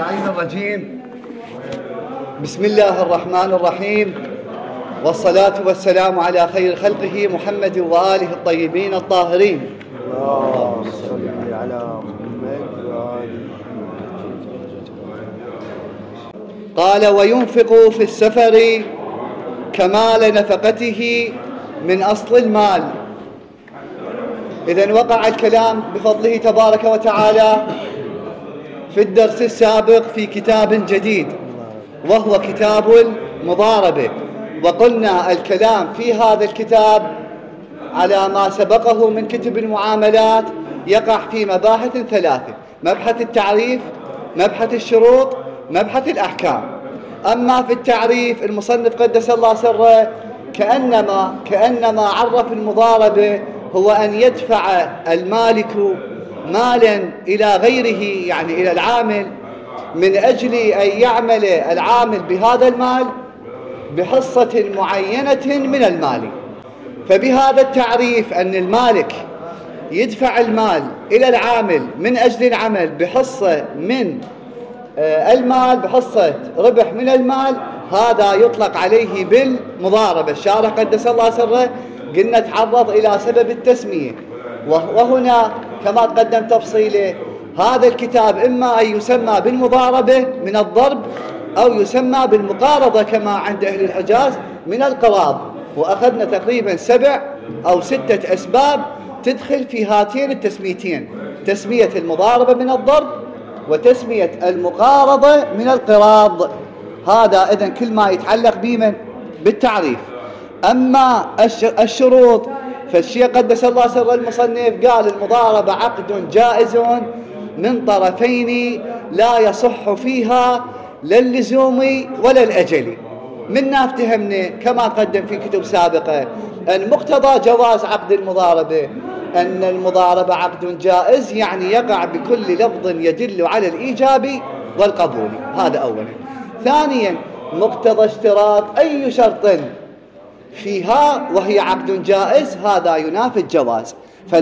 الرجيم. بسم الله الرحمن الرحيم، والصلاة والسلام على خير خلقه محمد وآله الطيبين الطاهرين. اللهم صل على محمد وآله. قال: وينفق في السفر كمال نفقته من أصل المال. إذن وقع الكلام بفضله تبارك وتعالى في الدرس السابق في كتاب جديد، وهو كتاب المضاربة، وقلنا الكلام في هذا الكتاب على ما سبقه من كتب المعاملات يقع في مباحث ثلاثة: مبحث التعريف، مبحث الشروط، مبحث الأحكام. أما في التعريف المصنف قدس الله سره كأنما عرف المضاربة هو أن يدفع المالك مالا إلى غيره، يعني إلى العامل، من أجل أن يعمل العامل بهذا المال بحصة معينة من المال. فبهذا التعريف أن المالك يدفع المال إلى العامل من أجل العمل بحصة من المال، بحصة ربح من المال، هذا يطلق عليه بالمضاربة. الشارح قدس الله سره قلنا تعرض إلى سبب التسمية، وهنا كما تقدم تفصيله هذا الكتاب إما أن يسمى بالمضاربة من الضرب، أو يسمى بالمقارضة كما عند أهل الحجاز من القراض. وأخذنا تقريبا 7 أو 6 أسباب تدخل في هاتين التسميتين: تسمية المضاربة من الضرب، وتسمية المقارضة من القراض. هذا إذن كل ما يتعلق به بالتعريف. أما الشروط فالشيخ قدس الله سر المصنف قال: المضاربة عقد جائز من طرفين لا يصح فيها لا اللزوم ولا الأجل. منا افتهمنا كما قدم في كتب سابقة أن مقتضى جواز عقد المضاربة أن المضاربة عقد جائز، يعني يقع بكل لفظ يدل على الإيجاب والقبول. هذا أولا. ثانيا، مقتضى اشتراط أي شرط فيها وهي عقد جائز هذا ينافي الجواز،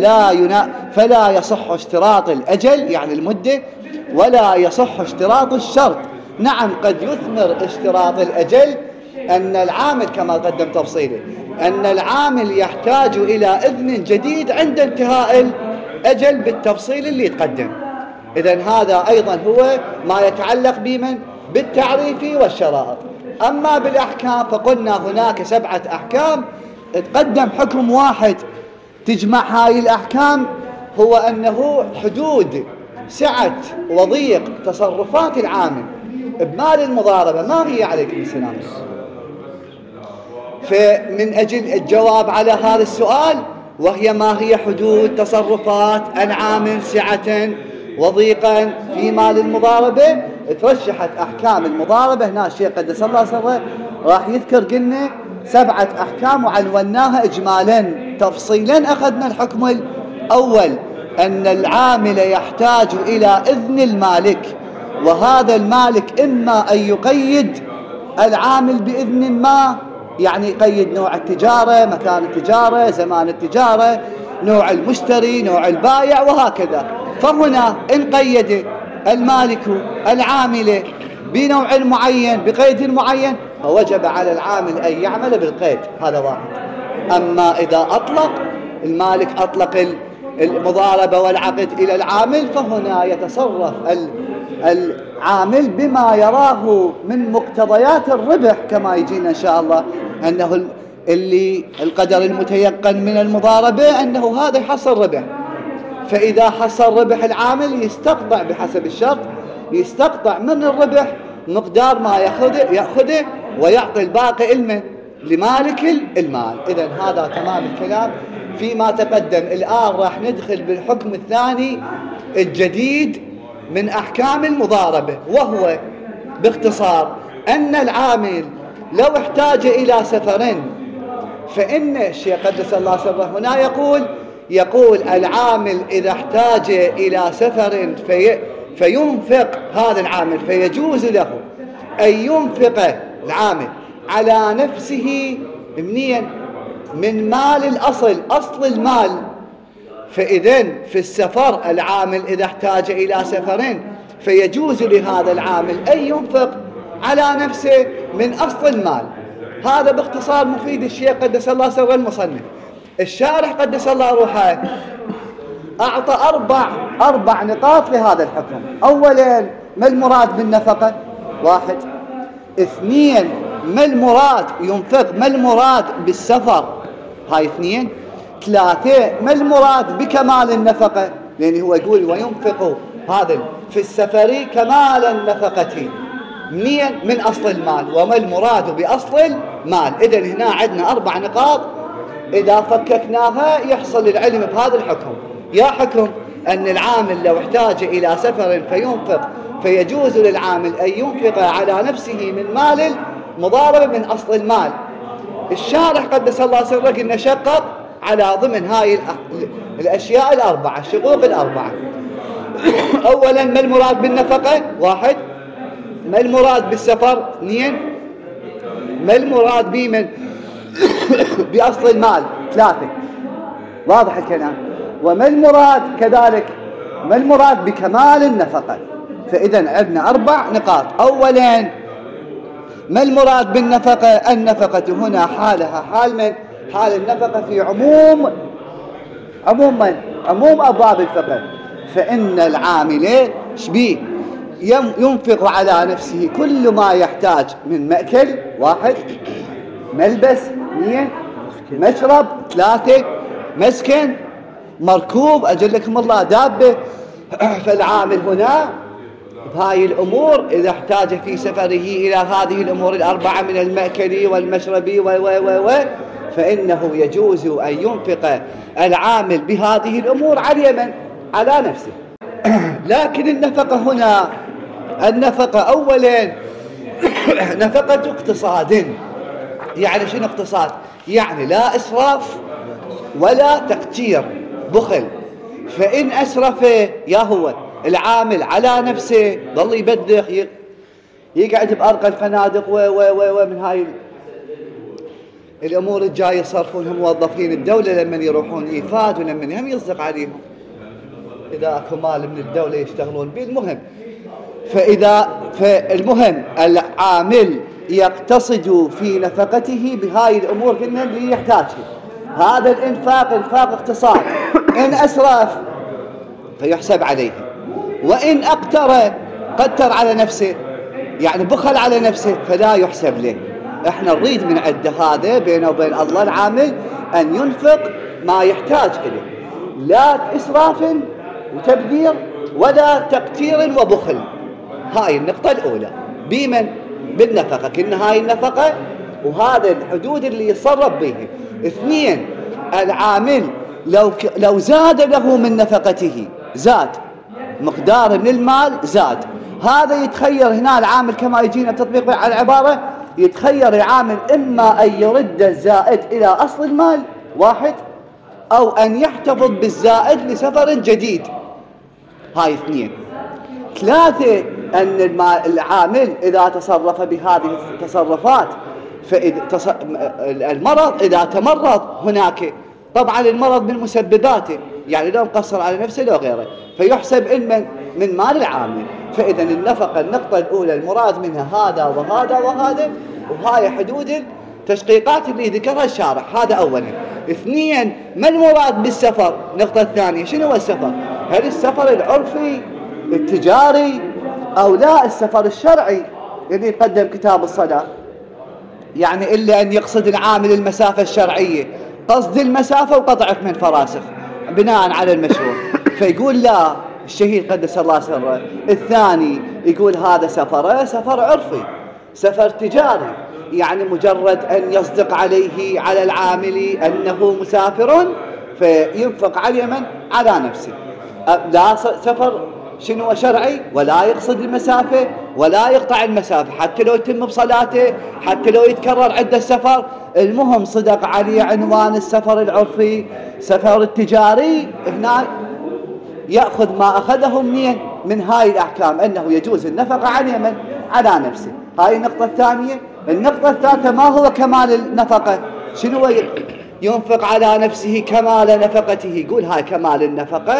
فلا يصح اشتراط الأجل يعني المدة، ولا يصح اشتراط الشرط. نعم قد يثمر اشتراط الأجل أن العامل كما قدم تفصيله أن العامل يحتاج إلى إذن جديد عند انتهاء الأجل بالتفصيل اللي يتقدم. إذن هذا أيضا هو ما يتعلق بمن بالتعريف والشرائط. أما بالأحكام فقلنا هناك 7 أحكام، تقدم حكم واحد تجمع هاي الأحكام، هو أنه حدود سعة وضيق تصرفات العامل بمال المضاربة ما هي عليكم السلام. فمن أجل الجواب على هذا السؤال، وهي ما هي حدود تصرفات العامل سعة وضيقا في مال المضاربة، ترشحت أحكام المضاربة. هنا الشيخ قدس الله سره راح يذكر قلنا 7 أحكام وعنوناها إجمالا. تفصيلا أخذنا الحكم الأول أن العامل يحتاج إلى إذن المالك، وهذا المالك إما أن يقيد العامل بإذن ما، يعني يقيد نوع التجارة، مكان التجارة، زمان التجارة، نوع المشتري، نوع البائع، وهكذا. فهنا إن قيد المالك العامل بنوع معين بقيد معين فوجب على العامل أن يعمل بالقيد. هذا واحد. أما إذا أطلق المالك أطلق المضاربة والعقد إلى العامل، فهنا يتصرف العامل بما يراه من مقتضيات الربح، كما يجينا إن شاء الله أنه اللي القدر المتيقن من المضاربة أنه هذا يحصل ربح. فإذا حصل ربح العامل يستقطع بحسب الشرط، يستقطع من الربح مقدار ما يأخذه ويعطي الباقي لمالك المال. إذن هذا تمام الكلام فيما تقدم. الآن راح ندخل بالحكم الثاني الجديد من أحكام المضاربة، وهو باختصار أن العامل لو احتاج إلى سفر، فإن الشيخ قدس الله سره هنا يقول العامل إذا احتاج إلى سفر فينفق هذا العامل، فيجوز له أن ينفق العامل على نفسه من مال الأصل، أصل المال. فإذن في السفر العامل إذا احتاج إلى سفر فيجوز لهذا العامل أن ينفق على نفسه من أصل المال. هذا باختصار مفيد الشيخ قدس الله سر المصنف. الشارح قدس الله روحه أعطى أربع نقاط لهذا الحكم. أولا، ما المراد بالنفقة؟ 1. 2، ما المراد ينفق، ما المراد بالسفر؟ هاي 2. 3، ما المراد بكمال النفقة؟ لأنه هو يقول وينفق هذا في السفر كمال النفقة من أصل المال، وما المراد بأصل المال. إذن هنا عندنا 4 نقاط إذا فككناها يحصل العلم بهذا الحكم. يا حكم أن العامل لو احتاج إلى سفر فينفق فيجوز للعامل أن ينفق على نفسه من مال المضاربة من أصل المال. الشارح قدس الله سره قلنا شقق على ضمن هاي الأشياء ال4، الشقوق ال4. أولا، ما المراد بالنفقة؟ 1. ما المراد بالسفر؟ 2. ما المراد بمن بأصل المال؟ 3. واضح الكلام. وما المراد كذلك ما المراد بكمال النفقة؟ فإذا عندنا 4 نقاط. أولا، ما المراد بالنفقة؟ النفقة هنا حالها حال من؟ حال النفقة في عموم أبواب الفقه. فإن العامل شبيه ينفق على نفسه كل ما يحتاج من مأكل 1، ملبس 2، مشرب 3، مسكن، مركوب أجلكم الله دابة. فالعامل هنا بهاي الأمور إذا احتاج في سفره إلى هذه الأمور ال4 من المأكل والمشرب فإنه يجوز أن ينفق العامل بهذه الأمور على من؟ على نفسه. لكن النفقة هنا النفقة أولا نفقة اقتصاد. يعني شنو اقتصاد؟ يعني لا إسراف ولا تقتير، بخل. فإن أسرف يا هو العامل على نفسه ظل يبدخ يقعد بأرقى الفنادق ومن هاي الأمور الجاية يصرفونهم موظفين الدولة لما يروحون إيفاد ولما هم يصدق عليهم إذا أكو مال من الدولة يشتغلون به. المهم فالمهم العامل يقتصد في نفقته بهاي الأمور كلها اللي يحتاجها. هذا الإنفاق إنفاق اقتصاد. إن أسرف فيحسب عليه، وإن قتر على نفسه يعني بخل على نفسه فلا يحسب له. احنا نريد من عند هذا بينه وبين الله العامل أن ينفق ما يحتاج إليه، لا إسراف وتبذير ولا تقتير وبخل. هاي النقطة الأولى بمن؟ بالنفقة. كنا هاي النفقة وهذا الحدود اللي يتصرف بها. 2، العامل لو زاد له من نفقته، زاد مقدار من المال زاد، هذا يتخير هنا العامل كما يجينا بتطبيق على العبارة، يتخير العامل إما أن يرد الزائد إلى أصل المال 1، أو أن يحتفظ بالزائد لسفر جديد. هاي 2. 3، أن العامل إذا تصرف بهذه التصرفات المرض إذا تمرض هناك، طبعا المرض من مسبباته يعني لو مقصر على نفسه لو غيره فيحسب من مال العامل. فإذا النفقة النقطة الأولى المراد منها هذا وهذا وهذا، وهاي حدود التشقيقات اللي ذكرها الشارح. هذا أولا. 2، ما المراد بالسفر؟ النقطة الثانية شنو هو السفر؟ هل السفر العرفي التجاري أو لا السفر الشرعي اللي يقدم كتاب الصلاة؟ يعني إلا أن يقصد العامل المسافة الشرعية، قصد المسافة وقطعك من فراسخ بناء على المشروع، فيقول لا الشهيد قدس الله سره. الثاني يقول هذا سفر عرفي، سفر تجاري، يعني مجرد أن يصدق عليه على العامل أنه مسافر فينفق على من؟ على نفسه. لا سفر شنو شرعي ولا يقصد المسافة ولا يقطع المسافة، حتى لو يتم بصلاته، حتى لو يتكرر عدة سفر، المهم صدق عليه عنوان السفر العرفي سفر التجاري. هنا يأخذ ما أخذه من هاي الأحكام أنه يجوز النفقة عليه من؟ على نفسه. هاي النقطة الثانية. النقطة الثالثة ما هو كمال النفقة؟ شنو ينفق على نفسه كمال نفقته؟ يقول هاي كمال النفقة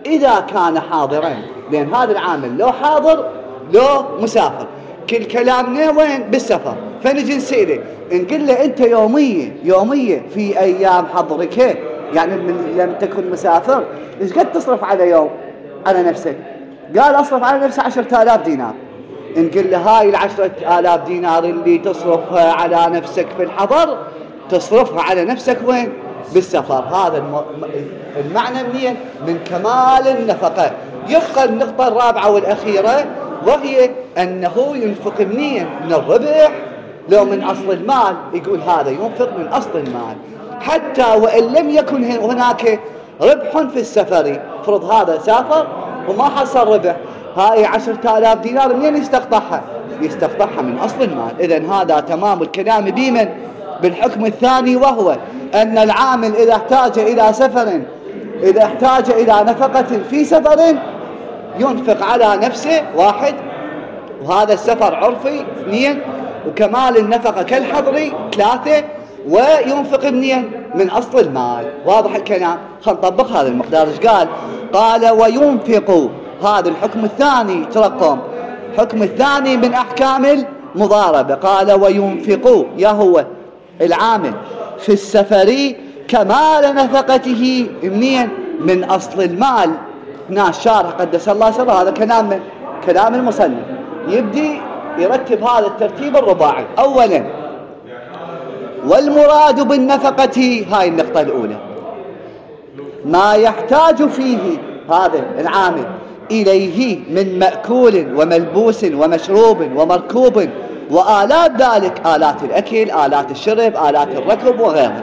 إذا كان حاضرا، لأن هذا العامل لو حاضر لو مسافر، كل كلامنا وين؟ بالسفر. فنجي نسأله نقول له أنت يومية في أيام حضرك، يعني من لم تكن مسافر إيش قد تصرف على يوم على نفسك؟ قال أصرف على نفسي 10,000 دينار. نقول له هاي 10,000 دينار اللي تصرفها على نفسك في الحضر تصرفها على نفسك وين؟ بالسفر. هذا المعنى منين؟ من كمال النفقة. يبقى النقطة الرابعة والأخيرة، وهي أنه ينفق منين؟ من الربح لو من أصل المال. يقول هذا ينفق من أصل المال حتى وإن لم يكن هناك ربح في السفر. فرض هذا سافر وما حصل ربح، هاي 10,000 دينار منين يستقطعها؟ يستقطعها من أصل المال. إذن هذا تمام الكلام بمن؟ بالحكم الثاني، وهو أن العامل إذا احتاج إلى سفر، إذا احتاج إلى نفقة في سفر ينفق على نفسه 1، وهذا السفر عرفي 2، وكمال النفقة كالحضري 3، وينفق منين؟ من أصل المال. واضح الكلام؟ خلينا نطبق هذا المقدار. ايش قال؟ قال وينفق. هذا الحكم الثاني، ترقم الحكم الثاني من أحكام المضاربة. قال وينفق يهو العامل في السفر كمال نفقته منين؟ من أصل المال. هنا الشارح قدس الله سره، هذا كلام المصنف، يبدي يرتب هذا الترتيب الرباعي. أولا والمراد بالنفقة، هاي النقطة الأولى، ما يحتاج فيه هذا العامل إليه من مأكول وملبوس ومشروب ومركوب وآلات ذلك، آلات الأكل، آلات الشرب، آلات الركب وغيرها،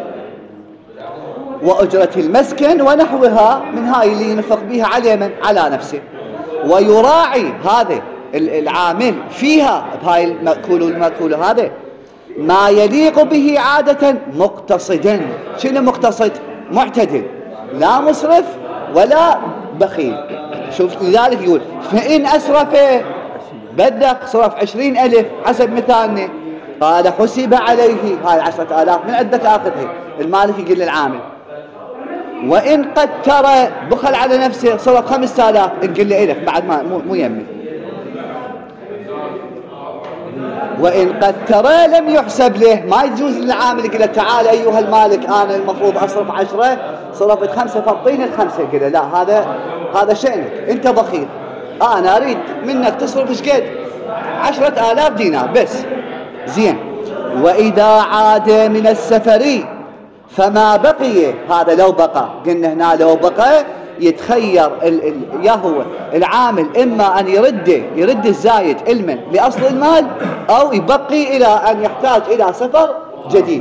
وأجرة المسكن ونحوها من هاي اللي ينفق بها على نفسه. ويراعي هذا العامل فيها بهاي المأكول والمأكول هذا ما يليق به عادة مقتصدا. شنو مقتصد؟ معتدل، لا مسرف ولا بخيل. شوف لذلك يقول فإن أسرف بدك صرف 20,000 حسب مثالنا، قال حسب عليه هاي 10,000 من عندك آخذها. المالك يقول للعامل وإن قدر بخل على نفسه صرف 5,000 نقول له إلك بعد ما مو يمي. وإن قدر لم يحسب له، ما يجوز للعامل يقول له تعال أيها المالك أنا المفروض أصرف 10 صرفت 5 فاعطيني ال5. يقول له لا، هذا شأنك، أنت بخيل، أنا أريد منك تصرف ايش قد؟ 10,000 دينار بس. زين. وإذا عاد من السفر فما بقي، هذا لو بقى، قلنا هنا لو بقى يتخير يهو العامل إما أن يرد الزايد علما لأصل المال، أو يبقي إلى أن يحتاج إلى سفر جديد.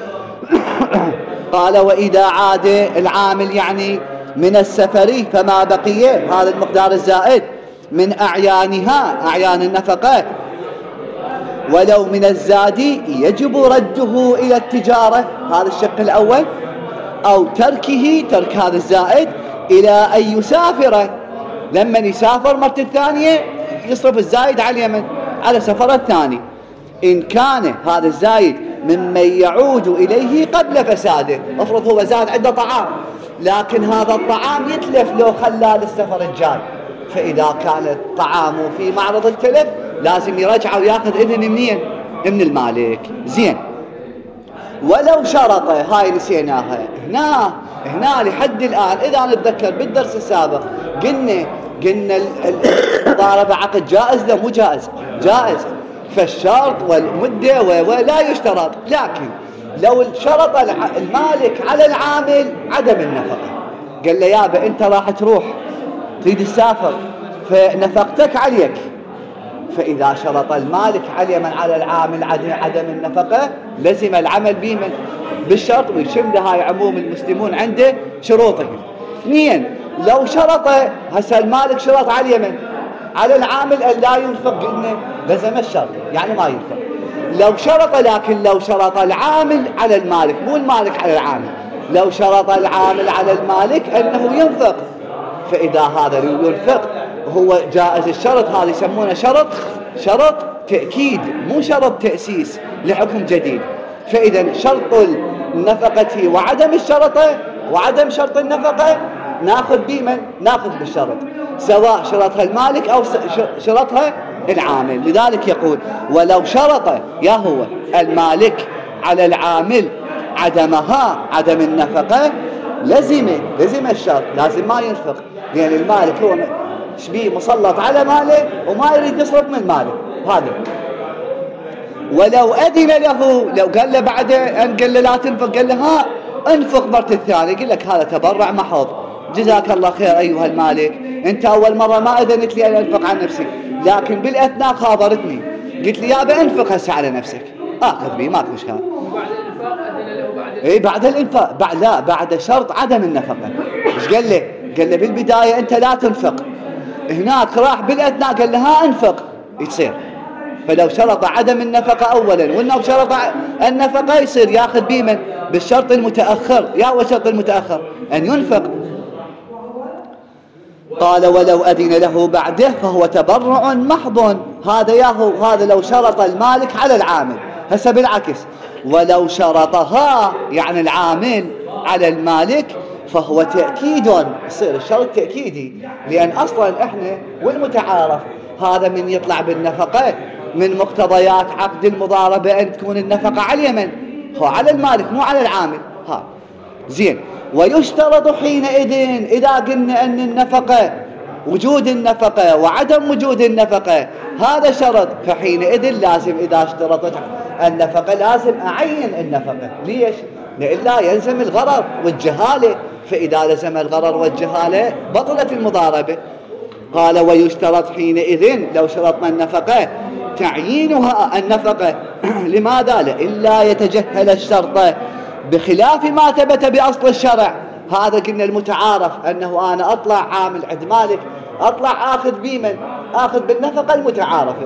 قال وإذا عاد العامل يعني من السفر فما بقي، هذا المقدار الزائد من أعيانها، أعيان النفقات، ولو من الزاد يجب رده إلى التجارة، هذا الشق الأول، أو ترك هذا الزائد إلى أن يسافر. لما يسافر مرة الثانية يصرف الزايد على اليمن على سفر الثاني، إن كان هذا الزايد ممن يعود إليه قبل فساده. افرض هو زاد عنده طعام، لكن هذا الطعام يتلف لو خلال السفر الجاي، فإذا كان الطعام في معرض التلف لازم يرجع وياخذ إذن منين؟ من المالك. زين. ولو شرط، هاي نسيناها هنا لحد الآن. إذا نتذكر بالدرس السابق قلنا المضاربة عقد جائز لا مو جائز، فالشرط والمدة ولا يشترط. لكن لو شرط المالك على العامل عدم النفقة، قال له يابا أنت راح تروح تريد تسافر فنفقتك عليك، فإذا شرط المالك على العامل عدم النفقة لزم العمل به بالشرط، ويشمل هاي عموم المسلمون عنده شروطهم. 2 لو شرط هسه المالك شرط على اليمن على العامل أن لا ينفق، قلنا لزم الشرط يعني ما ينفق. لكن لو شرط العامل على المالك، مو المالك على العامل، لو شرط العامل على المالك أنه ينفق، فإذا هذا ينفق هو جائز الشرط. هذا يسمونه شرط تأكيد مو شرط تأسيس لحكم جديد. فإذا شرط النفقة وعدم شرط النفقة ناخذ بمن؟ ناخذ بالشرط، سواء شرطها المالك أو شرطها العامل. لذلك يقول ولو شرط يا هو المالك على العامل عدمها، عدم النفقة، لزم الشرط، لازم ما ينفق، لأن المالك هو شبيه مسلط على ماله وما يريد يصرف من ماله هذا. ولو أذن له، لو قال له بعد أن قال له لا تنفق، قال له ها انفق مرة الثانية، يقول لك هذا تبرع محض، جزاك الله خير أيها المالك، أنت أول مرة ما أذنت لي أن أنفق عن نفسي، لكن بالأثناء خابرتني قلت لي يابا انفق هسه على نفسك، آخذ بي ماكو إشكال. وبعد الإنفاق أذن له بعد إيه بعد الإنفاق، لا بعد شرط عدم النفقة. إيش قال له؟ قال له بالبداية أنت لا تنفق، هناك راح بالأثناء قال له ها انفق، يصير. فلو شرط عدم النفقة أولا وإنه شرط النفقة يصير ياخذ بمن؟ بالشرط المتأخر. يا هو الشرط المتأخر أن ينفق. قال ولو أذن له بعده فهو تبرع محض. هذا ياهو، هذا لو شرط المالك على العامل. هسه بالعكس، ولو شرطها يعني العامل على المالك فهو تأكيد، يصير الشرط تأكيدي، لأن أصلا إحنا والمتعارف هذا من يطلع بالنفقة من مقتضيات عقد المضاربة أن تكون النفقة على اليمن، هو على المالك مو على العامل. ها زين. ويشترط حينئذ إذا قلنا أن النفقة، وجود النفقة وعدم وجود النفقة هذا شرط، فحينئذ لازم إذا اشترطت النفقة لازم أعين النفقة. ليش؟ لإلا يلزم الغرر والجهالة، فإذا لزم الغرر والجهالة بطلت المضاربة. قال ويشترط حينئذ لو شرطنا النفقة تعيينها النفقة لماذا؟ لإلا يتجهل الشرط بخلاف ما ثبت بأصل الشرع. هذا قلنا المتعارف أنه أنا أطلع عامل عند مالك، أطلع آخذ بمن؟ آخذ بالنفقة المتعارفة.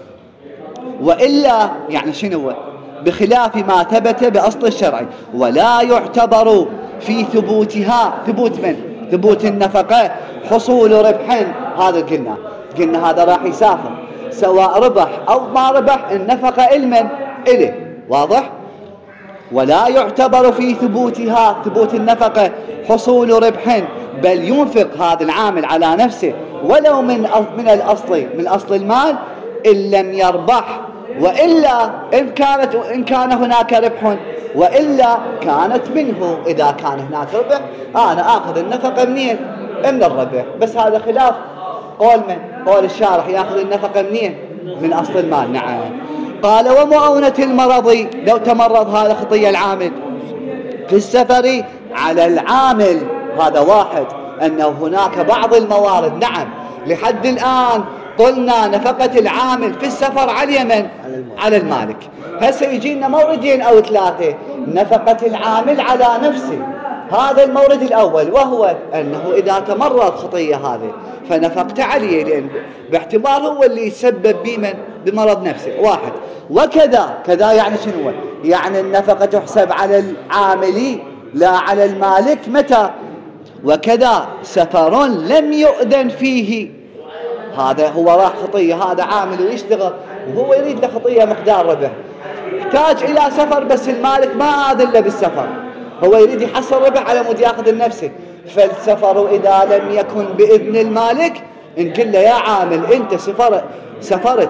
وإلا يعني شنو؟ بخلاف ما ثبت بأصل الشرع، ولا يعتبر في ثبوتها، ثبوت من؟ ثبوت النفقة حصول ربح. هذا قلنا هذا راح يسافر سواء ربح أو ما ربح، النفقة المن؟ إله. واضح؟ ولا يعتبر في ثبوتها، ثبوت النفقة حصول ربح، بل ينفق هذا العامل على نفسه ولو من أصل المال إن لم يربح، وإلا إن كان هناك ربح، وإلا كانت منه. إذا كان هناك ربح أنا آخذ النفقة منين؟ من الربح. بس هذا خلاف قول من؟ قول الشارح يأخذ النفقة منين؟ من أصل المال. نعم. قال ومؤونة المرض، لو تمرض هذا خطية العامل في السفر على العامل، هذا واحد، أنه هناك بعض الموارد. نعم لحد الآن قلنا نفقة العامل في السفر على اليمن على المالك. هسه يجينا موردين أو ثلاثة. نفقة العامل على نفسه، هذا المورد الأول، وهو أنه إذا تمرض خطية هذه فنفقت عليه، لأن باعتبار هو اللي يسبب بمن؟ بمرض نفسه. واحد. وكذا يعني شنو؟ يعني النفقة تحسب على العامل لا على المالك. متى؟ وكذا سفر لم يؤذن فيه، هذا هو راح خطية، هذا عامل ويشتغل وهو يريد له خطية مقدار ربح، يحتاج إلى سفر بس المالك ما آذن له بالسفر، هو يريد يحصل ربح على مود ياخذ النفسه. فالسفر إذا لم يكن بإذن المالك نقول له يا عامل أنت سافرت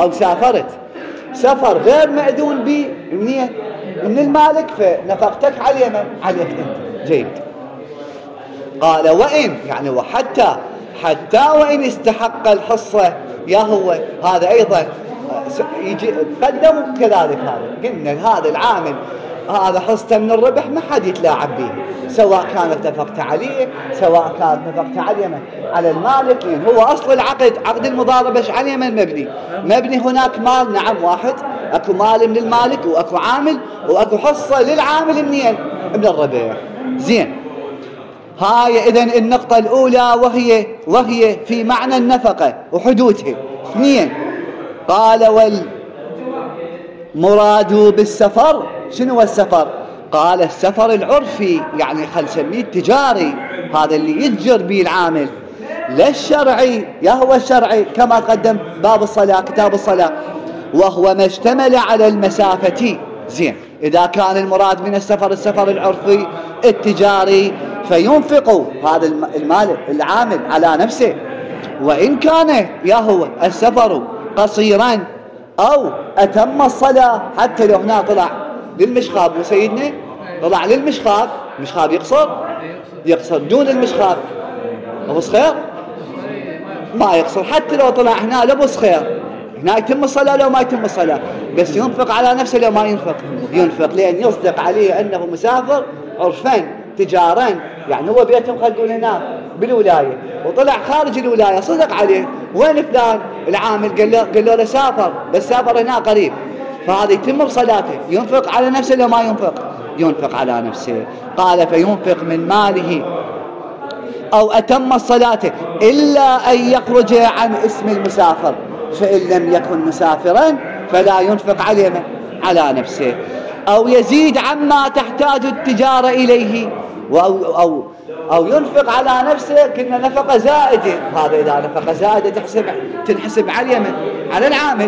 سفر غير مأذون به من المالك، فنفقتك على اليمن عليك أنت. جيد. قال وإن يعني وحتى وإن استحق الحصة، يا هو هذا أيضا يجي قدم كذلك. هذا قلنا هذا العامل هذا حصته من الربح ما حد يتلاعب به، سواء كانت نفقت عليه سواء كانت نفقت على اليمن على المالك، لأن هو أصل العقد، عقد المضاربة على اليمن مبني هناك مال. نعم واحد، أكو مال من المالك وأكو عامل وأكو حصة للعامل منين؟ من الربح. زين. هاي إذن النقطة الأولى وهي في معنى النفقة وحدودها. اثنين. قال والمراد بالسفر شنو السفر؟ قال السفر العرفي، يعني خل نسميه التجاري، هذا اللي يتجر به العامل، لا الشرعي. يا هو الشرعي كما قدم باب الصلاة كتاب الصلاة، وهو ما اشتمل على المسافة. زين. إذا كان المراد من السفر العرفي التجاري فينفق هذا المال العامل على نفسه، وإن كان يا هو السفر قصيرا أو أتم الصلاة، حتى لو هنا طلع للمشخاب وسيدنا طلع للمشخاب، مشخاب يقصر دون المشخاب أبو صخير ما يقصر، حتى لو طلع هنا لأبو صخير هنا يتم الصلاة لو ما يتم الصلاة، بس ينفق على نفسه لو ما ينفق لأن يصدق عليه أنه مسافر عرفان تجارا، يعني هو بيتهم خلينا نقول هنا بالولاية وطلع خارج الولاية صدق عليه، وين فلان العامل قال له سافر بس سافر هنا قريب، فهذا يتم بصلاته. ينفق على نفسه لو ما ينفق على نفسه. قال فينفق من ماله أو أتم الصلاة إلا أن يخرج عن اسم المسافر، فإن لم يكن مسافرا فلا ينفق على نفسه، أو يزيد عما تحتاج التجارة إليه، أو ينفق على نفسه كنا نفقة زائدة، هذا إذا نفقة زائدة تنحسب على العامل.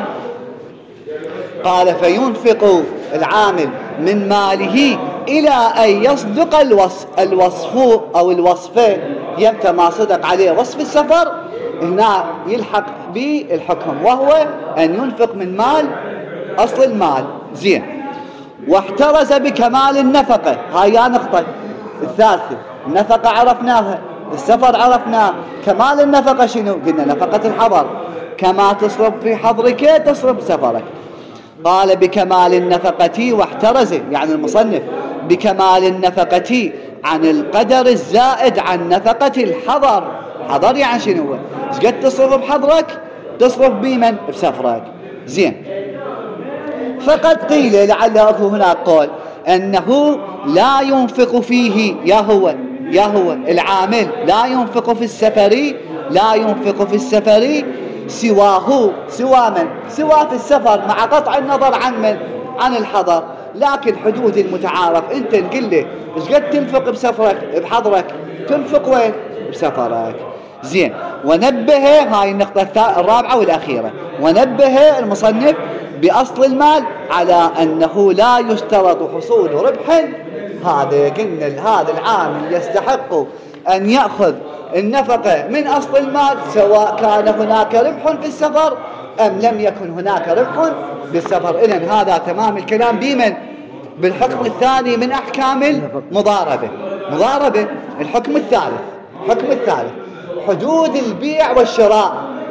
قال فينفق العامل من ماله إلى أن يصدق الوصف أو الوصفين، يمتى ما صدق عليه وصف السفر هنا يلحق بالحكم، وهو أن ينفق من مال أصل المال. زين، واحترز بكمال النفقة، هاي نقطة الثالثة. النفقة عرفناها، السفر عرفناه، كمال النفقة شنو؟ قلنا نفقة الحضر، كما تصرف في حضرك تصرف سفرك. قال بكمال النفقة، واحترز يعني المصنف بكمال النفقة عن القدر الزائد عن نفقة الحضر. حضر يعني شنو؟ ايش قد تصرف بحضرك تصرف بمن؟ بسفرك. زين، فقد قيل لعل اكو هناك قول انه لا ينفق فيه يا هو العامل لا ينفق في السفر سوى من؟ سوى في السفر مع قطع النظر عن الحضر، لكن حدود المتعارف انت نقول له ايش قد تنفق بحضرك تنفق وين؟ بسفرك. زين، ونبه هاي النقطة الرابعة والأخيرة، ونبه المصنف بأصل المال على أنه لا يشترط حصول ربح. هذا قلنا هذا العامل يستحق أن يأخذ النفقة من أصل المال سواء كان هناك ربح في السفر أم لم يكن هناك ربح بالسفر. إذن هذا تمام الكلام بمن؟ بالحكم الثاني من أحكام المضاربة. الحكم الثالث حدود البيع والشراء.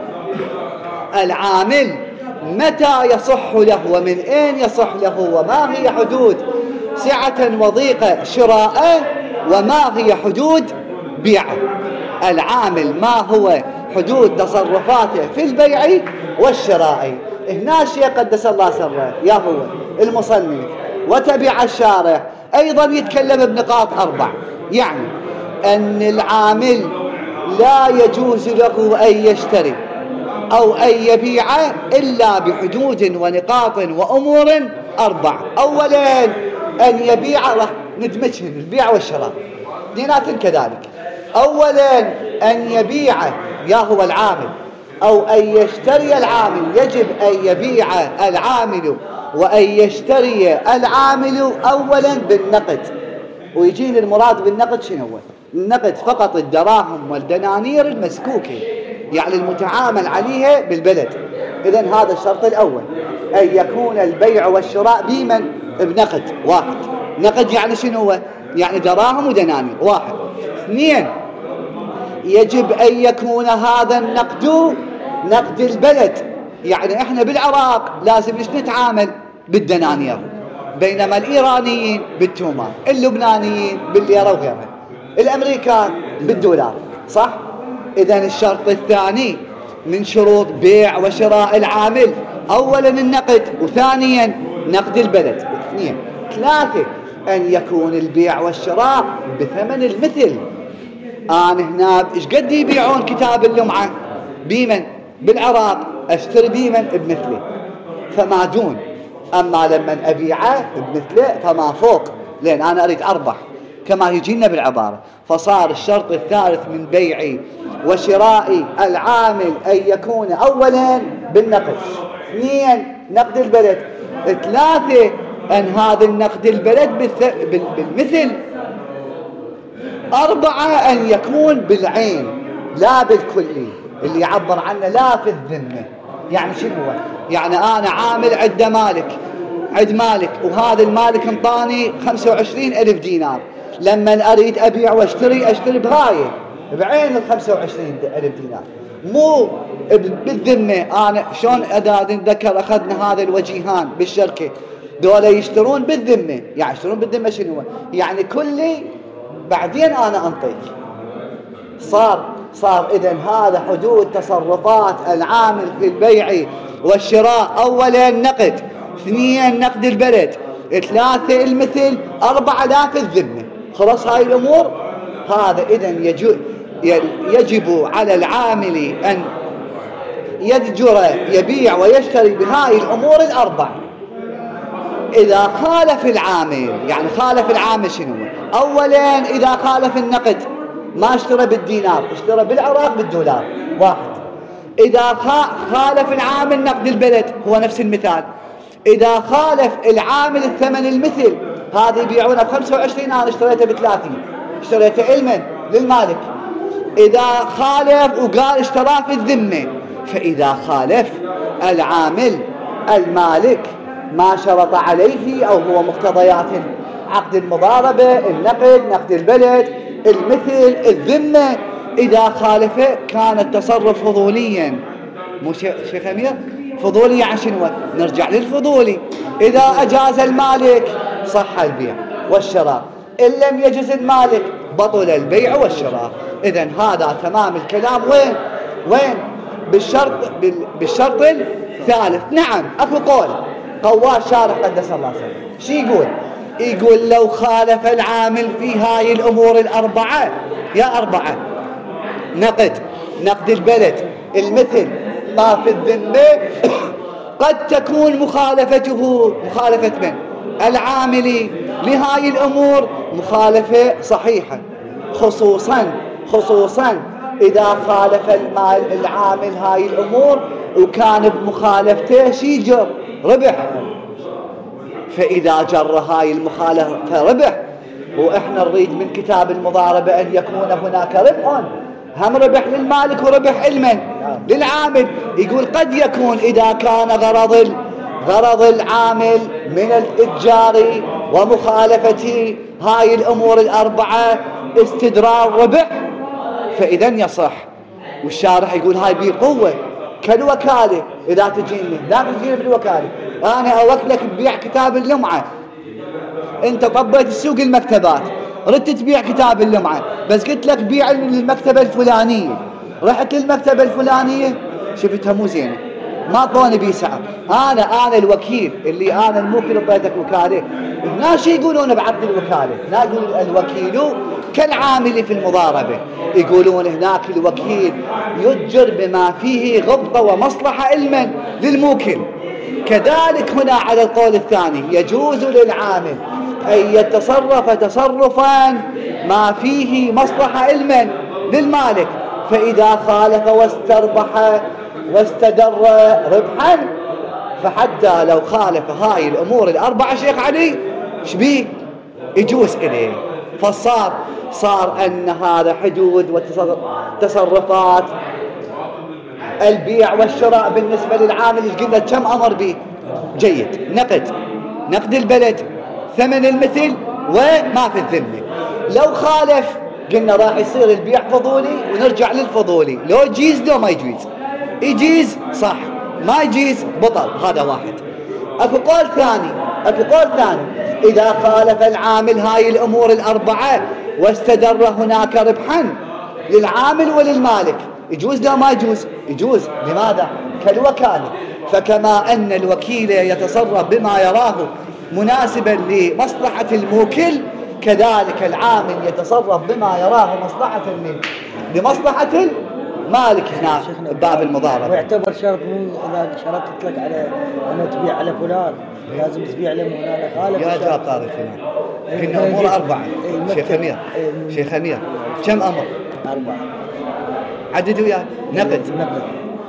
العامل متى يصح له ومن أين يصح له، وما هي حدود سعة وضيقة شراءه، وما هي حدود بيعه. العامل ما هو حدود تصرفاته في البيع والشراء. هنا الشيء قدس الله سره يا هو المصنف وتبع الشارع أيضا يتكلم بنقاط 4، يعني أن العامل لا يجوز له أن يشتري أو أن يبيع إلا بحدود ونقاط وأمور 4. أولا أن يبيع، راح ندمجهن البيع والشراء دينات كذلك. أولا أن يبيع يا هو العامل أو أن يشتري العامل، يجب أن يبيع العامل وأن يشتري العامل أولا بالنقد. ويجينا المراد بالنقد شنو هو؟ النقد فقط الدراهم والدنانير المسكوكة، يعني المتعامل عليها بالبلد. إذن هذا الشرط الأول، أن يكون البيع والشراء بمن؟ بنقد. 1 نقد يعني شنو هو؟ يعني دراهم ودنانير. 1. 2 يجب أن يكون هذا النقد نقد البلد، يعني إحنا بالعراق لازم نتعامل بالدنانير، بينما الإيرانيين بالتومان، اللبنانيين بالليرة وغيرها، الأمريكان بالدولار، صح؟ إذن الشرط الثاني من شروط بيع وشراء العامل أولا النقد، وثانيا نقد البلد. 2. 3 أن يكون البيع والشراء بثمن المثل. أنا هنا إيش قد يبيعون كتاب اللمعة بمن؟ بالعراق أشتري بمن؟ بمثله فما دون، أما لما أبيعه بمثله فما فوق، لأن أنا أريد أربح كما يجينا بالعبارة. فصار الشرط الثالث من بيع وشراء العامل أن يكون أولا بالنقد، 2 نقد البلد، 3 أن هذا النقد البلد بالمثل، 4 أن يكون بالعين لا بالكلي، اللي يعبر عنه لا في الذمة. يعني شنو هو؟ يعني أنا عامل عند مالك وهذا المالك انطاني 25,000 دينار، لما أريد أبيع أشتري بهاي بعين 25,000 دينار، مو بالذمة. أنا شلون أداد نذكر أخذنا هذا الوجيهان بالشركة دولة يشترون بالذمة. يعني يشترون بالذمة شنو هو؟ يعني كلي بعدين أنا أنطيك. صار إذن هذا حدود تصرفات العامل في البيع والشراء. أولا نقد، 2 نقد البلد، 3 المثل، 4 لا في الذمة. خلاص هاي الأمور. هذا إذن يجب على العامل أن يتجر يبيع ويشتري بهاي الأمور ال4. إذا خالف العامل، يعني خالف العامل شنو؟ أولا إذا خالف النقد، ما اشترى بالدينار، اشترى بالعراق بالدولار، 1. إذا خالف العامل نقد البلد، هو نفس المثال. إذا خالف العامل الثمن المثل، هذه يبيعونه ب25، أنا اشتريته ب30، اشتريته علما للمالك. إذا خالف وقال اشتراه في الذمة، فإذا خالف العامل المالك ما شرط عليه أو هو مقتضيات عقد المضاربة، النقد، نقد البلد، المثل، الذمة، إذا خالف كان التصرف فضوليا. مو شيخ أمير؟ فضولي عن شنو؟ نرجع للفضولي. إذا أجاز المالك صح البيع والشراء، إن لم يجز المالك بطل البيع والشراء. إذن هذا تمام الكلام. وين بالشرط الثالث. نعم أكو قوال شارح قدس الله سره. شي يقول لو خالف العامل في هاي الأمور ال4، يا 4 نقد البلد، المثل، ما في الذمة، قد تكون مخالفة من العامل لهاي الأمور مخالفة صحيحة، خصوصا إذا خالف العامل هاي الأمور وكان بمخالفته شي جر ربح. فإذا جر هاي المخالفة ربح، وإحنا نريد من كتاب المضاربة أن يكون هناك ربح، هم ربح للمالك وربح علما للعامل. يقول قد يكون إذا كان غرض العامل من الإتجار ومخالفة هاي الأمور ال4 استدرار ربح، فإذن يصح. والشارح يقول هاي بقوة كالوكالة. إذا تجيني لا تجيني بالوكالة، أنا أوكلك تبيع كتاب اللمعة، أنت طبيت السوق المكتبات، ردت تبيع كتاب اللمعة، بس قلت لك بيع المكتبة الفلانية، رحت للمكتبة الفلانية شفتها مو زينة، ما طوني بيه سعر. أنا الوكيل اللي أنا الموكل اعطيتك وكالة. الناس يقولون بعقد الوكالة، لا يقول الوكيل كالعامل في المضاربة، يقولون هناك الوكيل يتجر بما فيه غبطة ومصلحة علما للموكل. كذلك هنا على القول الثاني يجوز للعامل أن يتصرف تصرفا ما فيه مصلحة علما للمالك، فإذا خالف واستدر ربحا، فحتى لو خالف هاي الأمور ال4 شيخ علي شبيه يجوز إليه. فصار أن هذا حدود وتصرفات البيع والشراء بالنسبة للعامل قلنا كم أمر به. جيد. نقد البلد، ثمن المثل، وما في الذمة. لو خالف قلنا راح يصير البيع فضولي، ونرجع للفضولي، لو يجيز لو ما يجيز. يجيز صح، ما يجيز بطل. هذا واحد. أكو قول ثاني إذا خالف العامل هاي الأمور ال4 واستدر هناك ربحا للعامل وللمالك، يجوز لو ما يجوز؟ يجوز. لماذا؟ كالوكالة. فكما أن الوكيل يتصرف بما يراه مناسبا لمصلحة الموكل، كذلك العامل يتصرف بما يراه لمصلحة المالك. هنا باب المضاربة. ويعتبر شرط مو إذا شرطت لك على أنه تبيع على فلان لازم تبيع له هنا خالف. يا جاب طارق هنا كنا أمور 4. شيخ أمير كم أمر؟ 4. عددوا وياك. نقد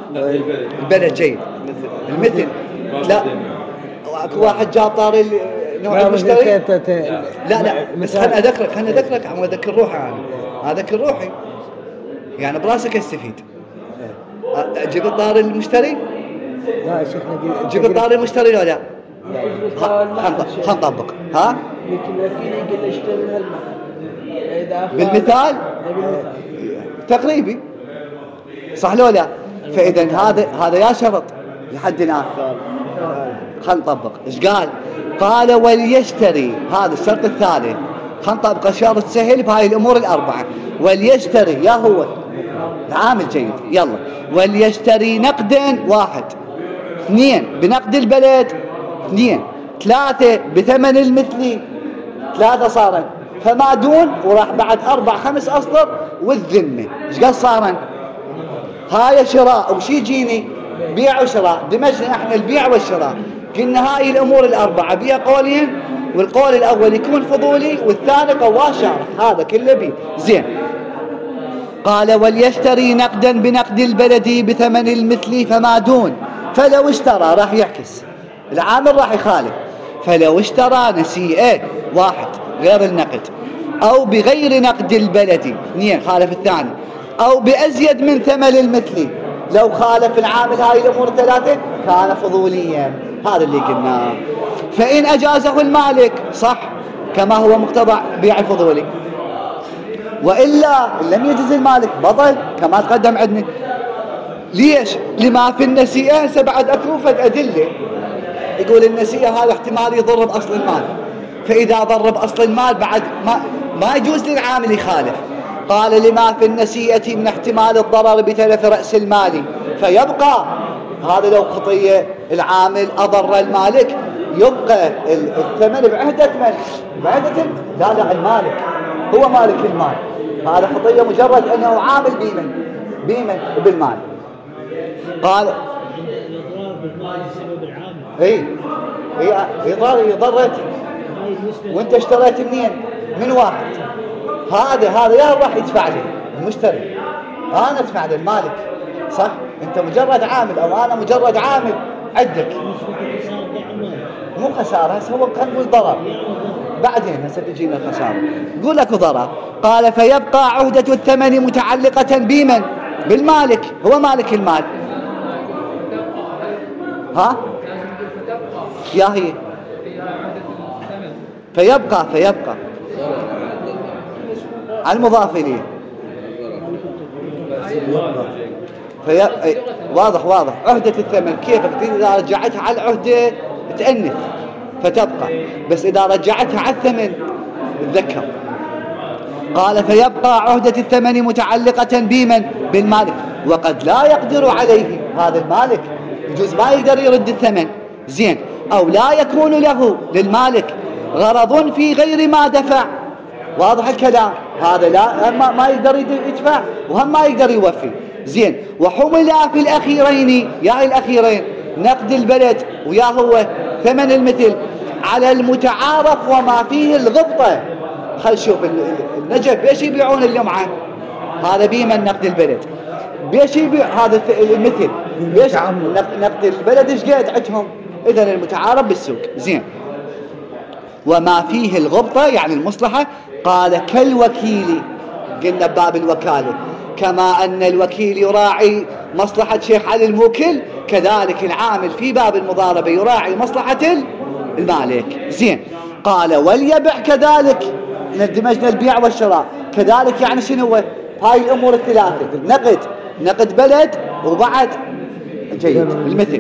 البلد. جيد. المثل لا. اكو واحد جاب طاري نوع المشتري. لا بس خلنا أذكرك عم أذكر روحي يعني. أذكر روحي يعني براسك استفيد. جبت طار المشتري؟ لا يا شيخنا جبت طار المشتري ولا لا؟ خلنا نطبق. ها؟ لكن الوكيل يقول له اشتري هالمال بالمثال تقريبي صح لو لا؟ فإذا هذا يا شرط لحد الآن. خلنا نطبق. إيش قال وليشتري. هذا الشرط الثالث. خلنا نطبق الشرط سهل بهاي الأمور الأربعة. وليشتري يا هو عامل جيد. يلا وليشتري نقدا 1 2 بنقد البلد 2 3 بثمن المثلي 3 صارن فما دون وراح بعد 4 5 أسطر والذمة. إيش قال صارن؟ هاي شراء وش يجيني بيع وشراء. دمجنا احنا البيع والشراء. قلنا هاي الأمور الأربعة بيها قولين والقول الأول يكون فضولي والثاني قواه شارح. هذا كله بيه زين. قال وليشتري نقدا بنقد البلد بثمن المثل فما دون. فلو اشترى راح يعكس العامل راح يخالف. فلو اشترى نسيئة 1 غير النقد أو بغير نقد البلد 2 خالف الثاني أو بأزيد من ثمن المثل. لو خالف العامل هاي الأمور 3 كان فضوليا. هذا اللي قلناه. فإن أجازه المالك صح كما هو مقتضى بيع الفضولي وإلا لم يجز المالك بطل كما تقدم عندنا. ليش؟ لما في النسيئة. هسه بعد أكوفة أدلة يقول النسيئة هذا احتمال يضر بأصل المال. فإذا ضر بأصل المال بعد ما يجوز للعامل يخالف. قال لما في النسيئة من احتمال الضرر بتلف رأس المال فيبقى. هذا لو خطية العامل أضر المالك يبقى الثمن بعهدة من؟ بعهدة لا المالك هو مالك المال. هذا خطية مجرد أنه عامل بيمن بالمال. قال ضرت وانت اشتريت منين؟ من واحد. هذا يا راح يدفع لي المشتري انا ادفع للمالك صح. انت مجرد عامل او انا مجرد عامل عندك مو خسارة. هسه هو كان يقول ضرر بعدين هسه تجينا الخسارة. يقول لك ضرر. قال فيبقى عهدة الثمن متعلقة بمن؟ بالمالك هو مالك المال. ها يا هي فيبقى المضاف إليه واضح عهدة الثمن كيف إذا رجعتها على العهدة تأنث فتبقى بس إذا رجعتها على الثمن تذكر. قال فيبقى عهدة الثمن متعلقة بمن؟ بالمالك وقد لا يقدر عليه. هذا المالك يجوز ما يقدر يرد الثمن زين أو لا يكون له للمالك غرض في غير ما دفع. واضح الكلام. هذا لا ما يقدر يدفع وهم ما يقدر يوفي زين. وحملا في الأخيرين يا الأخيرين نقد البلد ويا هو ثمن المثل على المتعارف وما فيه الغبطة. خل شوف النجف بيش يبيعون اللمعة هذا بيمن نقد البلد بيش يبيع هذا المثل بيش نقد البلد ايش قاعد عندهم. إذن المتعارف بالسوق زين. وما فيه الغبطة يعني المصلحة. قال كالوكيل قلنا باب الوكالة كما أن الوكيل يراعي مصلحة شيخ علي الموكل كذلك العامل في باب المضاربة يراعي مصلحة المالك زين. قال وليبع كذلك ندمجنا البيع والشراء كذلك يعني شنو هاي الأمور الثلاثة نقد بلد وبعد جيد المثل.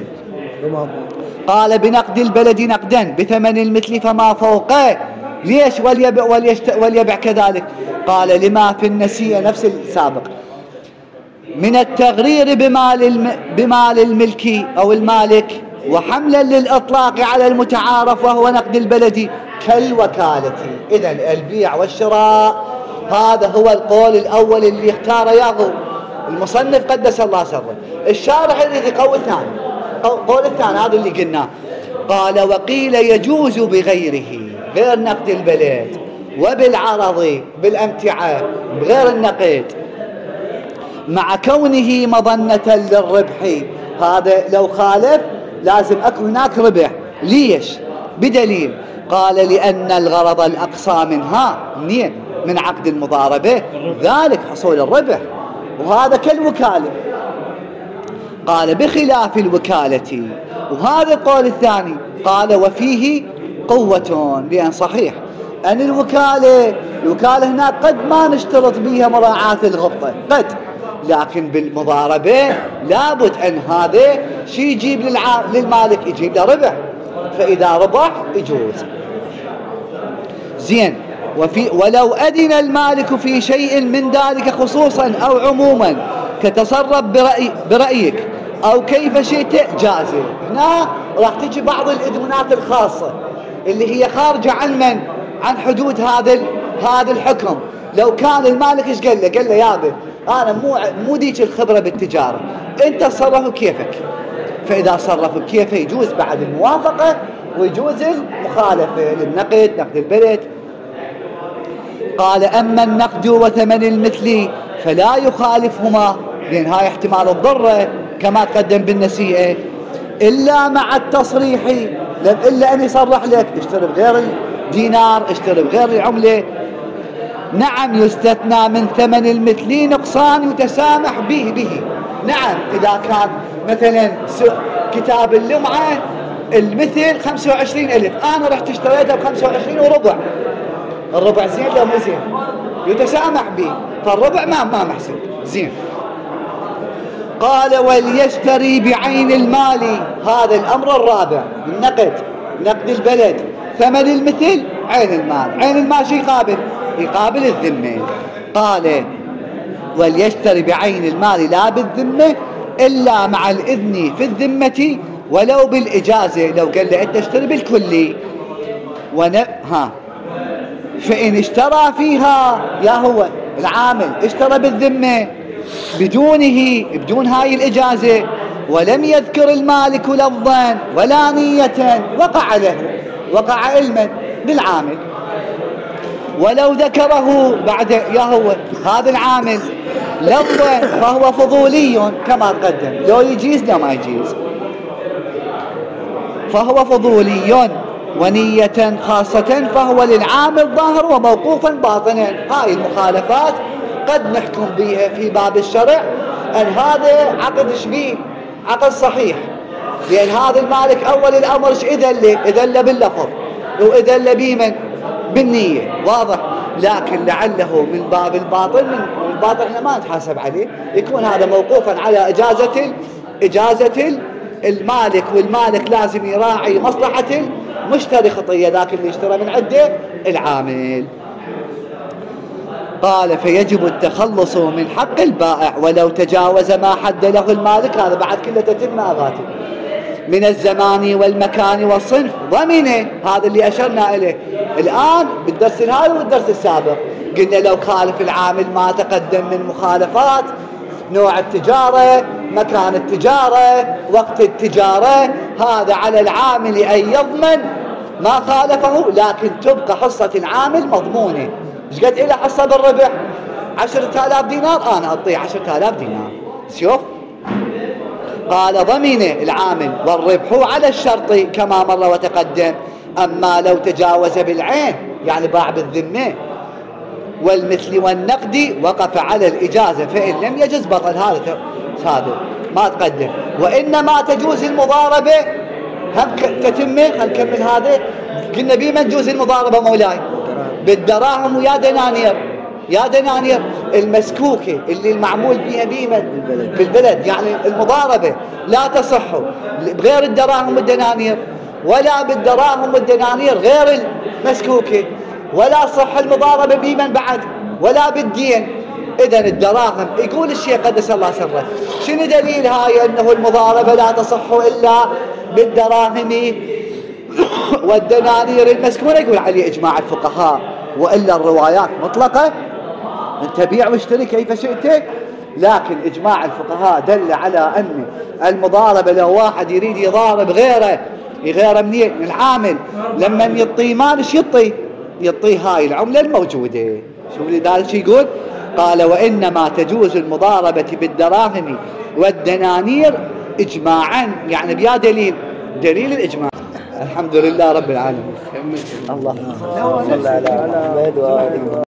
قال بنقد البلد نقدا بثمن المثل فما فوقه. ليش وليبع كذلك؟ قال لما في النسيئة نفس السابق من التغرير بمال الملك أو المالك وحملا للإطلاق على المتعارف وهو نقد البلد كالوكالة. إذن البيع والشراء هذا هو القول الأول اللي اختار ياهو المصنف قدس الله سره. الشارح الذي قول الثاني هذا اللي قلناه. قال وقيل يجوز بغيره غير نقد البلد وبالعرض بالأمتعة بغير النقد مع كونه مظنة للربح. هذا لو خالف لازم أكو هناك ربح. ليش؟ بدليل قال لأن الغرض الأقصى منها من عقد المضاربة ذلك حصول الربح، وهذا كالوكالة. قال بخلاف الوكالة، وهذا القول الثاني قال وفيه قوة، لأن صحيح أن الوكالة هناك قد ما نشترط بها مراعاة الغبطة قد، لكن بالمضاربة لابد أن هذا شيء يجيب للمالك يجيب له ربح، فإذا ربح يجوز. زين. ولو أذن المالك في شيء من ذلك خصوصا أو عموما كتصرف برأيك أو كيف شئت جاز. هنا راح تجي بعض الإذنات الخاصة اللي هي خارجة عن حدود هذا الحكم. لو كان المالك ايش قال له يابا أنا مو ديك الخبرة بالتجارة، أنت تصرف كيفك. فإذا صرف بكيفه يجوز بعد الموافقة ويجوز المخالفة للنقد، نقد البلد. قال أما النقد وثمن المثل فلا يخالفهما، لأن هاي احتمال الضرة كما تقدم بالنسيئة، إلا مع التصريح، إلا أن يصرح لك اشتري بغير الدينار، اشتري بغير العملة. نعم يستثنى من ثمن المثل نقصان يتسامح به. نعم إذا كان مثلا كتاب اللمعة المثل 25,000، أنا رحت اشتريتها ب25 وربع، الربع زين لو مو زين يتسامح به، فالربع ما محسن زين. قال وليشتري بعين المال، هذا الأمر الرابع، نقد البلد. ثمن المثل عين المال، عين المال شيء يقابل الذمة. قال وليشتري بعين المال لا بالذمة إلا مع الإذن في الذمة ولو بالإجازة. لو قال له أنت اشتري بالكلي فإن اشترى فيها يا هو العامل اشترى بالذمة بدون هاي الإجازة ولم يذكر المالك لفظا ولا نية وقع علما بالعامل. ولو ذكره بعد يا هو هذا العامل لفظا فهو فضولي كما قدم، لو يجيز لو ما يجيز فهو فضولي، ونية خاصة فهو للعامل ظاهر وموقوفا باطنا. هاي المخالفات قد نحكم بها في باب الشرع أن هذا عقد شبيه، عقد صحيح، لأن هذا المالك أول الأمر إذن باللفظ وإذن بيمن بالنية، واضح. لكن لعله من باب الباطل، من الباطل احنا ما نتحاسب عليه، يكون هذا موقوفا على إجازة المالك، والمالك لازم يراعي مصلحة المشتري خطية، لكن اللي يشترى من عنده العامل. قال فيجب التخلص من حق البائع ولو تجاوز ما حد له المالك. هذا بعد كله تتم آغاته من الزمان والمكان والصنف ضمنه، هذا اللي أشرنا إليه الآن بالدرس هذا والدرس السابق. قلنا لو خالف العامل ما تقدم من مخالفات، نوع التجارة، مكان التجارة، وقت التجارة، هذا على العامل أن يضمن ما خالفه، لكن تبقى حصة العامل مضمونة. ايش قد إلى حصة بالربح؟ 10,000 دينار، أنا أعطيه 10,000 دينار. شوف قال ضمينه العامل والربح على الشرط كما مر وتقدم. أما لو تجاوز بالعين يعني باع بالذمة والمثل والنقد وقف على الإجازة، فإن لم يجز بطل. هذا ما تقدم. وإنما تجوز المضاربة هم تتمه. هنكمل هذا. قلنا بما تجوز المضاربة مولاي بالدراهم ويا دنانير المسكوكة اللي المعمول بها بيمة بالبلد. يعني المضاربة لا تصح بغير الدراهم والدنانير، ولا بالدراهم والدنانير غير المسكوكة، ولا صح المضاربة بيمة بعد، ولا بالدين. إذن الدراهم يقول الشيخ قدس الله سره، شنو دليل هاي أنه المضاربة لا تصح إلا بالدراهم والدنانير المسكونة؟ يقول عليه إجماع الفقهاء، وإلا الروايات مطلقة، أنت بيع واشتري كيف شئت. لكن إجماع الفقهاء دل على أن المضاربة لو واحد يريد يضارب غيره منين العامل، لما يطي مال ايش يطي هاي العملة الموجودة. شو لذلك يقول قال وإنما تجوز المضاربة بالدراهم والدنانير إجماعا، يعني بيا دليل الإجماع. الحمد لله رب العالمين. الله صل على محمد وآله